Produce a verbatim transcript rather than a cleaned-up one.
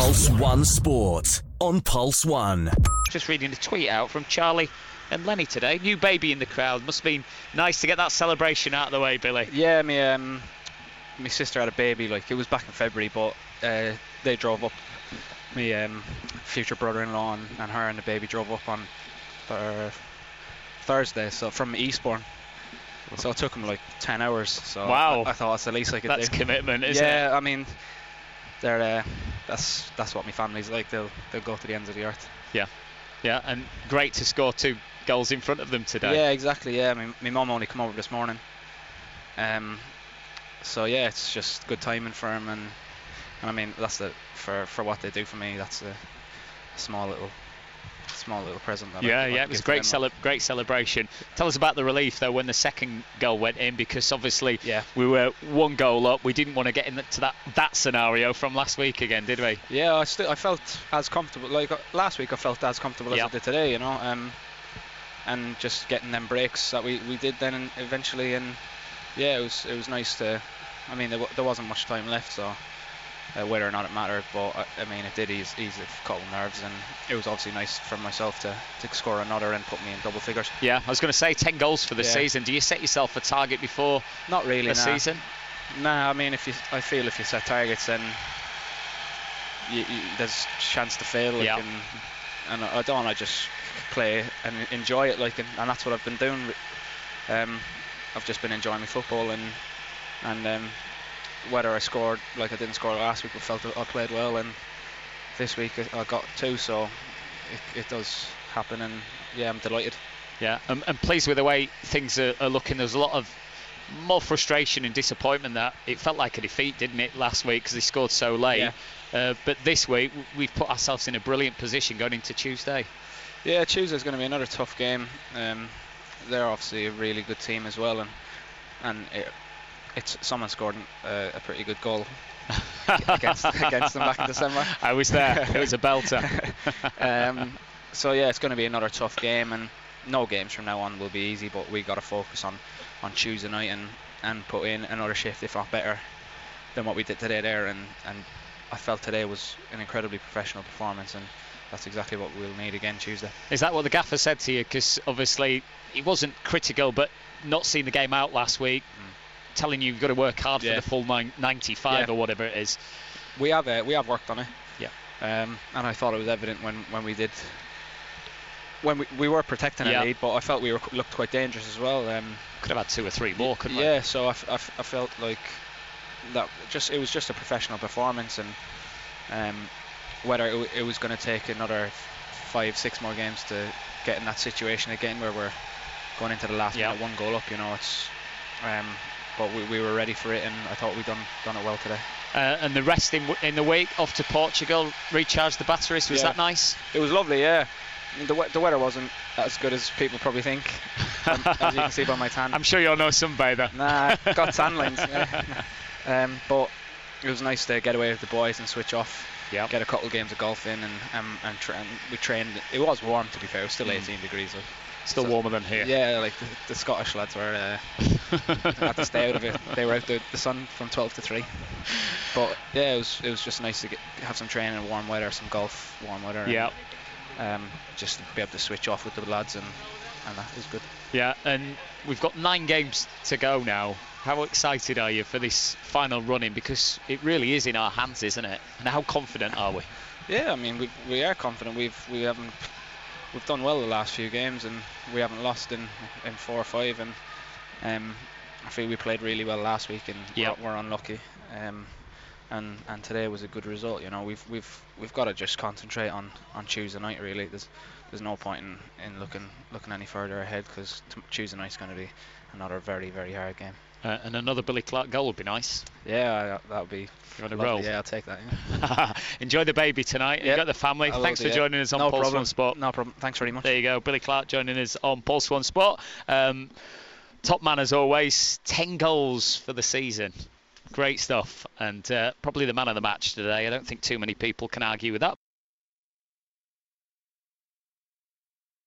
Pulse One Sport on Pulse One. Just reading a tweet out from Charlie and Lenny today. New baby in the crowd. Must have been nice to get that celebration out of the way, Billy. Yeah, me um, my sister had a baby. Like, it was back in February, but uh, they drove up. Me um, future brother-in-law and, and her and the baby drove up on th- Thursday, so from Eastbourne. So it took them like ten hours. So wow. I, I thought it's the least I could that's do. That's commitment, isn't yeah, it? Yeah, I mean, they're uh, that's that's what my family's like. They'll they'll go to the ends of the earth. Yeah, yeah, and great to score two goals in front of them today. Yeah, exactly. Yeah, my my mum only come over this morning. Um, so yeah, it's just good timing for him, and and I mean that's the for for what they do for me. That's a, a small little. small little present. That yeah, I, yeah, I it was a great, cele- great celebration. Tell us about the relief though when the second goal went in, because obviously yeah. we were one goal up. We didn't want to get into that that scenario from last week again, did we? Yeah, I still I felt as comfortable. Like uh, last week, I felt as comfortable yep. as I did today. You know, um, and just getting them breaks that we, we did then and eventually, and yeah, it was it was nice to. I mean, there, w- there wasn't much time left, so. Uh, whether or not it mattered, but I, I mean it did ease, ease a couple of nerves, and it was obviously nice for myself to, to score another and put me in double figures. Yeah, I was going to say ten goals for the yeah. season. Do you set yourself a target before not really the nah. season? Nah, I mean if you, I feel if you set targets, then you, you, there's a chance to fail. Like, yeah. and, and I don't want to just play and enjoy it, like, and, and that's what I've been doing. Um, I've just been enjoying my football, and and. Um, whether I scored like I didn't score last week, I felt I played well, and this week I got two, so it, it does happen, and yeah, I'm delighted. Yeah, um, and pleased with the way things are, are looking. There's a lot of more frustration and disappointment that it felt like a defeat, didn't it, last week because they scored so late. Yeah. Uh, but this week we've put ourselves in a brilliant position going into Tuesday. Yeah, Tuesday's going to be another tough game. Um, they're obviously a really good team as well, and and it, It's someone scored uh, a pretty good goal against against them back in December. I was there. It was a belter. um, so yeah, it's going to be another tough game, and no games from now on will be easy. But we got to focus on, on Tuesday night and, and put in another shift, if not better, than what we did today there. And, and I felt today was an incredibly professional performance, and that's exactly what we'll need again Tuesday. Is that what the gaffer said to you? Because obviously he wasn't critical, but not seeing the game out last week. Mm. Telling you you've got to work hard yeah. for the full nine, ninety-five yeah. or whatever it is. We have uh, we have worked on it. Yeah. Um, and I thought it was evident when, when we did when we, we were protecting yeah. a lead, but I felt we were looked quite dangerous as well. Um, could have had two or three more, couldn't we? Yeah. So I, f- I, f- I felt like that just it was just a professional performance, and um, whether it, w- it was going to take another five six more games to get in that situation again where we're going into the last yeah. minute one goal up, you know, it's. Um, But we, we were ready for it, and I thought we'd done done it well today. Uh, and the rest in in the week, off to Portugal, recharge the batteries. Was yeah. that nice? It was lovely, yeah. The we- the weather wasn't as good as people probably think, um, as you can see by my tan. I'm sure you're no sunbather. Nah, got tan lines. Yeah. Um, but it was nice to get away with the boys and switch off. Yeah. Get a couple of games of golf in, and um, and, tra- and we trained. It was warm, to be fair. It was still mm. eighteen degrees. Like. Still so, warmer than here. Yeah, like the, the Scottish lads were uh, had to stay out of it. They were out the, the sun from twelve to three. But yeah, it was it was just nice to get, have some training in warm weather, some golf, warm weather. Yeah. And, um, just to be able to switch off with the lads, and and that was good. Yeah, and we've got nine games to go now. How excited are you for this final run-in? Because it really is in our hands, isn't it? And how confident are we? Yeah, I mean we we are confident. We've we haven't. We've done well the last few games, and we haven't lost in, in four or five, and um, I feel we played really well last week, and yep. we're, we're unlucky. Um, and and today was a good result. You know, we've we've we've got to just concentrate on, on Tuesday night. Really, there's there's no point in, in looking looking any further ahead, because t- Tuesday night's going to be another very very hard game. Uh, and another Billy Clark goal would be nice. Yeah, that would be. You're on a roll. Yeah, I'll take that. Yeah. Enjoy the baby tonight. Yep. You got the family. I Thanks do, for yeah. joining us on no Pulse problem. One Sport. No problem. Thanks very much. There you go. Billy Clark joining us on Pulse One Sport. Um, top man as always. ten goals for the season. Great stuff. And uh, probably the man of the match today. I don't think too many people can argue with that.